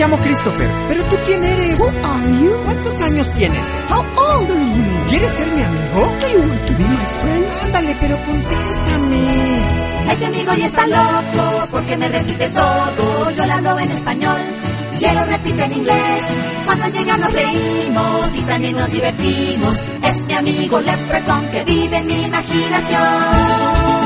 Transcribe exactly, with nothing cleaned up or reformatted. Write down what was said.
llamo Christopher. ¿Pero tú quién eres? Who are you? ¿Cuántos años tienes? How old are you? ¿Quieres ser mi amigo? Do you want to be my friend? Ándale, pero contéstame. Este amigo ya está loco porque me repite todo. Yo le hablo en español y él lo repite en inglés. Cuando llega nos reímos y también nos divertimos. Es mi amigo Leprechaun que vive en mi imaginación.